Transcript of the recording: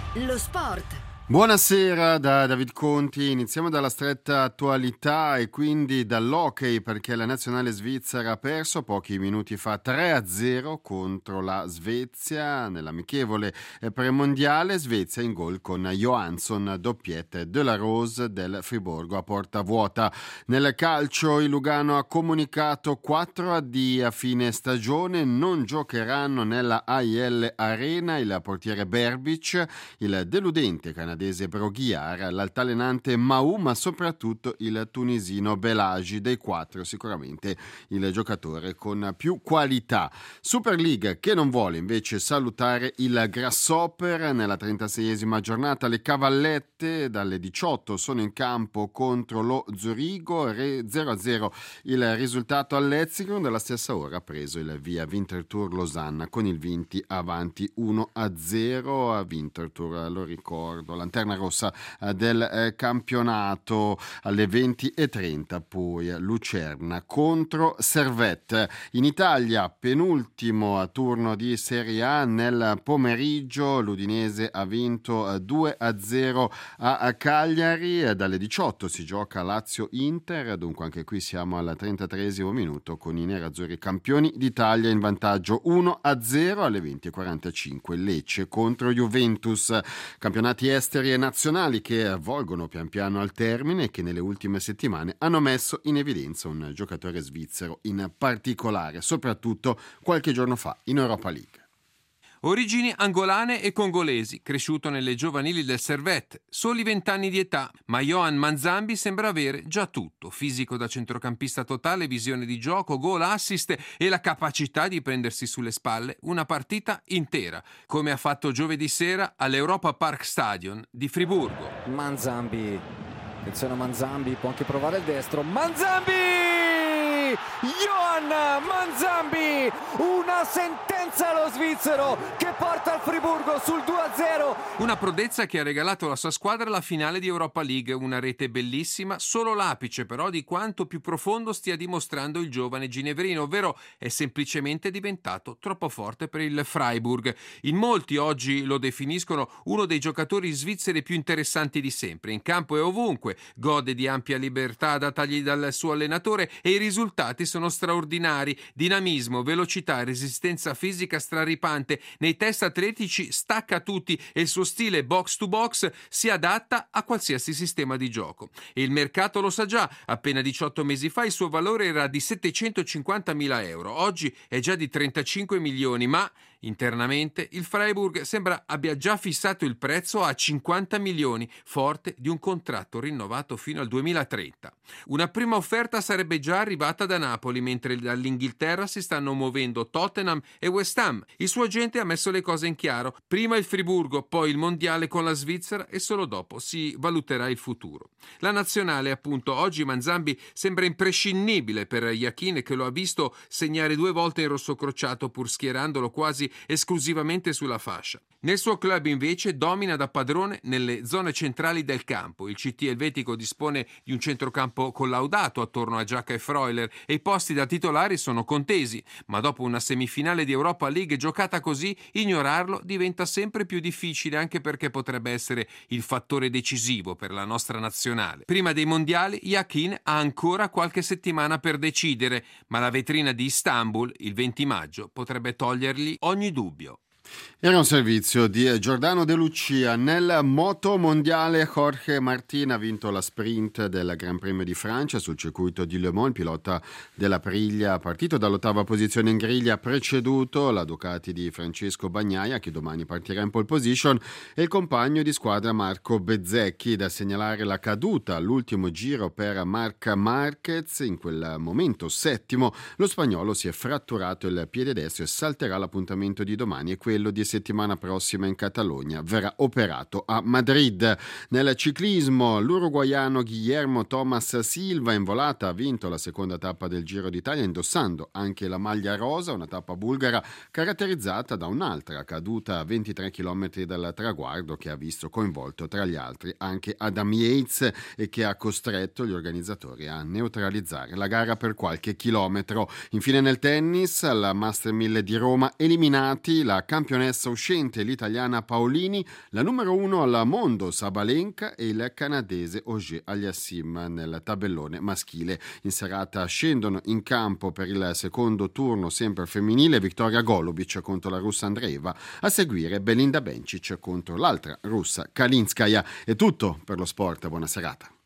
Lo sport. Buonasera da David Conti, iniziamo dalla stretta attualità e quindi dall'hockey, perché la nazionale svizzera ha perso pochi minuti fa 3-0 contro la Svezia nell'amichevole premondiale. Svezia in gol con Johansson, doppiette de la Rose del Friburgo a porta vuota. Nel calcio il Lugano ha comunicato 4 addii a fine stagione, non giocheranno nella AIL Arena il portiere Berbic, il deludente canadese Broguiar, l'altalenante Mahou, ma soprattutto il tunisino Belagi. Dei quattro sicuramente il giocatore con più qualità. Super League che non vuole invece salutare il Grasshopper. Nella 36esima giornata le Cavallette dalle 18 sono in campo contro lo Zurigo, 0-0 il risultato all'Ezzigno. Dalla stessa ora ha preso il via Winterthur Losanna con il Vinti avanti 1-0 a Winterthur, lo ricordo, lanterna rossa del campionato. Alle 20:30 poi Lucerna contro Servette. In Italia penultimo turno di Serie A, nel pomeriggio l'Udinese ha vinto 2-0 a Cagliari. Dalle 18 si gioca Lazio-Inter, dunque anche qui siamo al 33esimo minuto con i nerazzurri campioni d'Italia in vantaggio 1-0. Alle 20:45 Lecce contro Juventus. Campionati esteri e nazionali che volgono pian piano al termine e che nelle ultime settimane hanno messo in evidenza un giocatore svizzero in particolare, soprattutto qualche giorno fa in Europa League. Origini angolane e congolesi, cresciuto nelle giovanili del Servette, soli 20 anni di età, ma Yohan Manzambi sembra avere già tutto: fisico da centrocampista totale, visione di gioco, gol, assist e la capacità di prendersi sulle spalle una partita intera, come ha fatto giovedì sera all'Europa Park Stadion di Friburgo. Manzambi, attenzione a Manzambi, può anche provare il destro, Manzambi! Yohan Manzambi, una sentenza allo svizzero che porta il Friburgo sul 2-0. Una prodezza che ha regalato alla sua squadra la finale di Europa League, una rete bellissima, solo l'apice però di quanto più profondo stia dimostrando il giovane ginevrino, ovvero è semplicemente diventato troppo forte per il Freiburg. In molti oggi lo definiscono uno dei giocatori svizzeri più interessanti di sempre, in campo e ovunque, gode di ampia libertà datagli dal suo allenatore e i risultati sono straordinari: dinamismo, velocità, resistenza fisica straripante, nei test atletici stacca tutti e il suo stile box to box si adatta a qualsiasi sistema di gioco. E il mercato lo sa già: appena 18 mesi fa il suo valore era di 750.000 euro, oggi è già di 35 milioni, ma internamente il Freiburg sembra abbia già fissato il prezzo a 50 milioni, forte di un contratto rinnovato fino al 2030. Una prima offerta sarebbe già arrivata da Napoli, mentre dall'Inghilterra si stanno muovendo Tottenham e West Ham. Il suo agente ha messo le cose in chiaro: prima il Friburgo, poi il mondiale con la Svizzera e solo dopo si valuterà il futuro. La nazionale, appunto, oggi Manzambi sembra imprescindibile per Yakin, che lo ha visto segnare 2 volte in rosso crociato pur schierandolo quasi esclusivamente sulla fascia. Nel suo club invece domina da padrone nelle zone centrali del campo. Il CT elvetico dispone di un centrocampo collaudato attorno a Giacca e Freuler e i posti da titolari sono contesi, ma dopo una semifinale di Europa League giocata così, ignorarlo diventa sempre più difficile, anche perché potrebbe essere il fattore decisivo per la nostra nazionale. Prima dei mondiali Yakin ha ancora qualche settimana per decidere, ma la vetrina di Istanbul il 20 maggio potrebbe togliergli ogni dubbio. Era un servizio di Giordano De Lucia. Nel moto mondiale Jorge Martin ha vinto la sprint del Gran Premio di Francia sul circuito di Le Mans. Il pilota della Priglia, partito dall'8ª posizione in griglia, ha preceduto la Ducati di Francesco Bagnaia, che domani partirà in pole position, e il compagno di squadra Marco Bezzecchi. Da segnalare la caduta all'ultimo giro per Marc Marquez, in quel momento settimo. Lo spagnolo si è fratturato il piede destro e salterà l'appuntamento di domani e quello di settimana prossima in Catalogna. Verrà operato a Madrid. Nel ciclismo l'uruguaiano Guillermo Thomas Silva in volata ha vinto la seconda tappa del Giro d'Italia indossando anche la maglia rosa, una tappa bulgara caratterizzata da un'altra caduta a 23 km dal traguardo che ha visto coinvolto tra gli altri anche Adam Yates e che ha costretto gli organizzatori a neutralizzare la gara per qualche chilometro. Infine nel tennis, alla Master 1000 di Roma eliminati la campionessa campionessa uscente, l'italiana Paolini, la numero 1 al mondo Sabalenka e il canadese Auger Aliassime nel tabellone maschile. In serata scendono in campo per il secondo turno sempre femminile Viktoria Golubic contro la russa Andreeva, a seguire Belinda Bencic contro l'altra russa Kalinskaya. È tutto per lo sport, buona serata.